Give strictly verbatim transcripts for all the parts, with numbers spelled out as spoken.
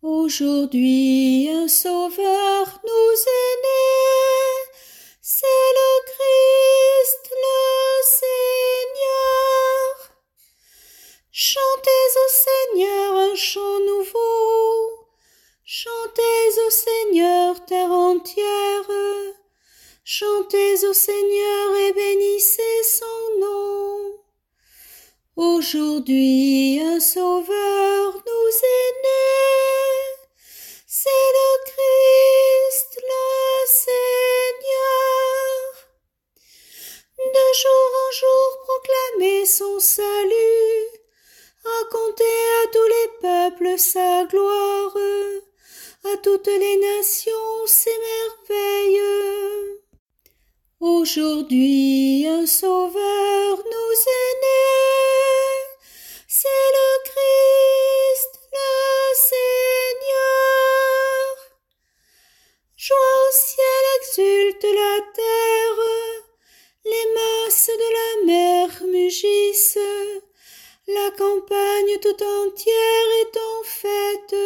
Aujourd'hui un sauveur nous est né, c'est le Christ le Seigneur. Chantez au Seigneur un chant nouveau, chantez au Seigneur terre entière, chantez au Seigneur et bénissez son nom. Aujourd'hui un sauveur nous est né, c'est le Christ le Seigneur. De jour en jour proclamez son salut, racontez à tous les peuples sa gloire, à toutes les nations ses merveilles. Aujourd'hui un sauveur nous est né, c'est le Christ le Seigneur. Joie au ciel exulte la terre, les masses de la mer mugissent, la campagne tout entière est en fête.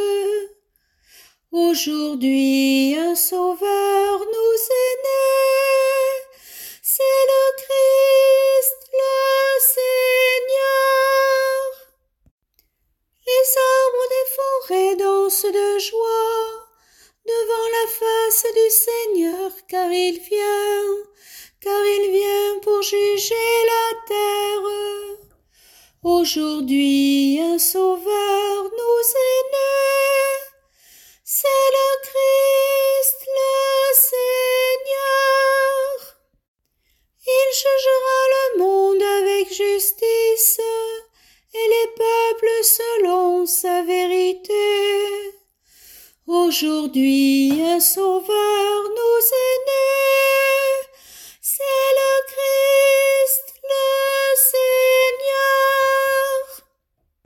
Aujourd'hui un sauveur nous est né, c'est le Christ le Seigneur. Les arbres des forêts dansent de joie devant la face du Seigneur, car il vient, car il vient pour juger la terre. Aujourd'hui un sauveur nous est né, c'est le Christ le Seigneur. Il jugera le monde avec justice et les peuples selon sa vérité. Aujourd'hui un sauveur